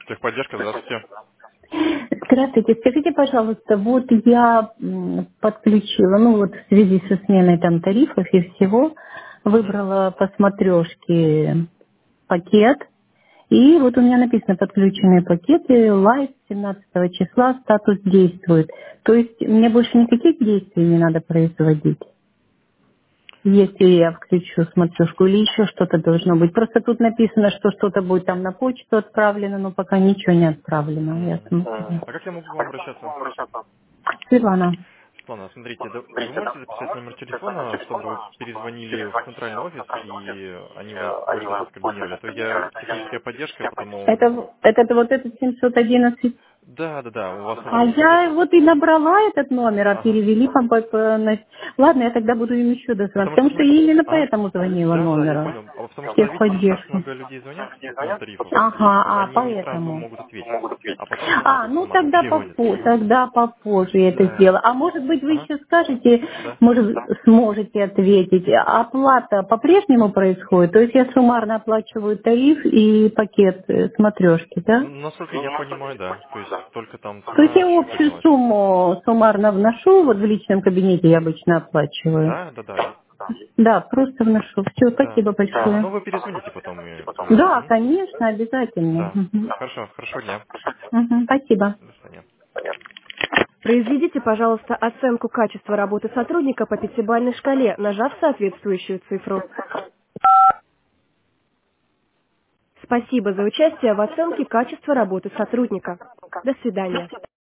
Техподдержка, здравствуйте. Здравствуйте. Скажите, пожалуйста, вот я подключила, ну вот в связи со сменой там тарифов и всего, Мгм. выбрала по смотрешке пакет, и вот у меня написано подключенные пакеты, лайв 17 числа, статус действует. То есть мне больше никаких действий не надо производить, если я включу смотрешку, или еще что-то должно быть. Просто тут написано, что что-то будет там на почту отправлено, но пока ничего не отправлено. Я смотрю. А как я могу к вам обращаться? Светлана. Светлана, смотрите, вы можете записать номер телефона, чтобы вы перезвонили в центральный офис, и они вас бы скоординировали. А то я техническая поддержка, потому... Это вот этот 711. Да, у вас номер А не подходит? я вот и набрала этот номер, а Ага. перевели Ладно, я тогда буду им еще дозвонить, Потому что, потому что смотрите... я именно Ага. поэтому звонила Да, я номером. понял. Потому что, видите, сейчас Техподдержки. много людей звонят по поводу тарифов, и Ага, они не сразу поэтому. могут ответить. А потом на вас в Ну основном переводят. Ага. тогда попозже я это Да. сделаю. А может быть вы Ага. еще скажете, Да. может сможете ответить, оплата по-прежнему происходит? То есть я суммарно оплачиваю тариф и пакет смотрешки, да? Насколько я понимаю, да. То есть только там То есть я цена общую поднялась. сумму суммарно вношу, вот в личном кабинете я обычно оплачиваю. Да. Да, просто вношу. Все, Да. спасибо Ага, большое. ну вы перезвоните потом и... Да, Мгм. конечно, обязательно. Да. Хорошо, хорошего дня. Спасибо. До свидания. Произведите, пожалуйста, оценку качества работы сотрудника по пятибалльной шкале, нажав соответствующую цифру. Спасибо за участие в оценке качества работы сотрудника. До свидания.